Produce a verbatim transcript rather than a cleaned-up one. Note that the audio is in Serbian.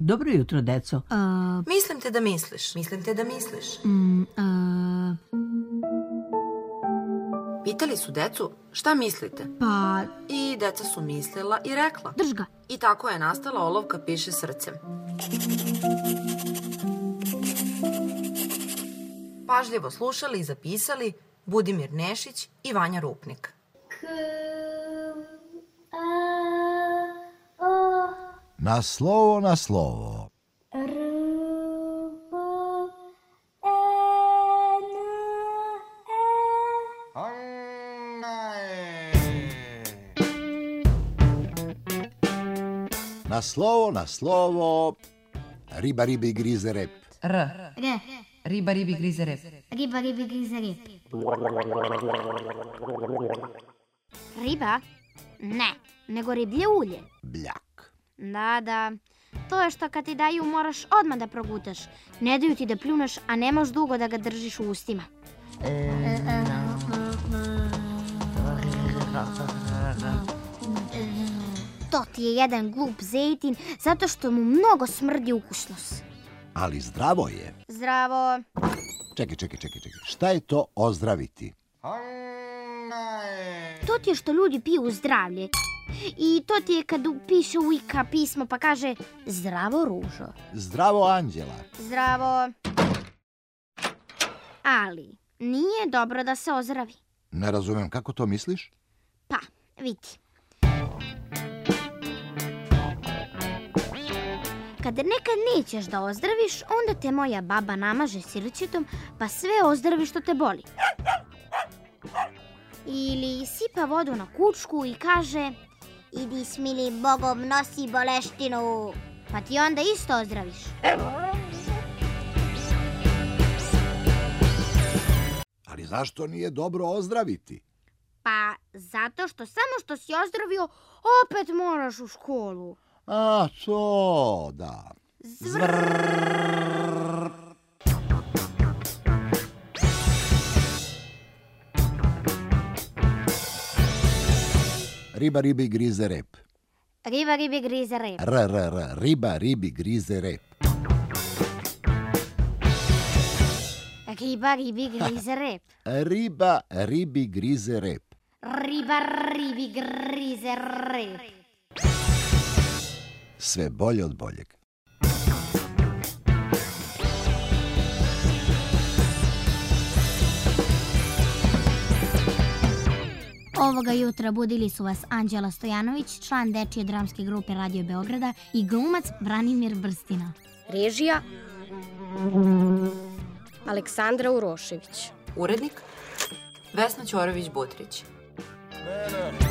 Dobro jutro, deco. Uh, Mislim te da misliš. Mislim te da misliš. Mm, uh... Pitali su decu šta mislite. Pa... I deca su mislila i rekla. Drž ga. I tako je nastala olovka piše srcem. Pažljivo slušali i zapisali Budimir Nešić i Vanja Rupnik. K, a, o, Na slovo, na slovo. r, b, e, n, e. Na slovo, na slovo. Riba, ribi, grize rep. R. Re. Riba, ribi, grize rep. Riba, ribi, grize rep. Riba? Ne, nego riblje ulje. Bljak. Da, da. To je što kad ti daju moraš odmah da progutaš. Ne daju ti da pljuneš, a nemaš dugo da ga držiš u ustima. To ti je jedan glup zejtin zato što mu mnogo smrdi ukusnost. Ali zdravo je. Zdravo. Čekaj, čekaj, čekaj, čekaj. Šta je to ozdraviti? To ti je što ljudi piju zdravlje. I to ti je kad piše u Ika pismo pa kaže zdravo ružo. Zdravo anđela. Zdravo. Ali nije dobro da se ozdravi. Ne razumem, kako to misliš? Pa, vidi. Kada nekad nećeš da ozdraviš, onda te moja baba namaže sirćetom, pa sve ozdravi što te boli. Ili sipa vodu na kučku i kaže idi s milim Bogom, nosi boleštinu, pa ti onda isto ozdraviš. Ali zašto nije dobro ozdraviti? Pa zato što samo što si ozdravio, opet moraš u školu. A, to, da. Zvrrrr. Riba, ribi, grize rep. Riba, ribi, grize rep. R, r, r. Riba, ribi, grize rep. Riba, ribi, grize rep. Riba, ribi, grize rep. Riba, ribi, grize rep. Sve bolje od boljeg. Ovoga jutra budili su vas Anđela Stojanović, član dečije dramske grupe Radio Beograda i glumac Branimir Brstina. Režija Aleksandra Urošević. Urednik Vesna Ćorović-Butrić.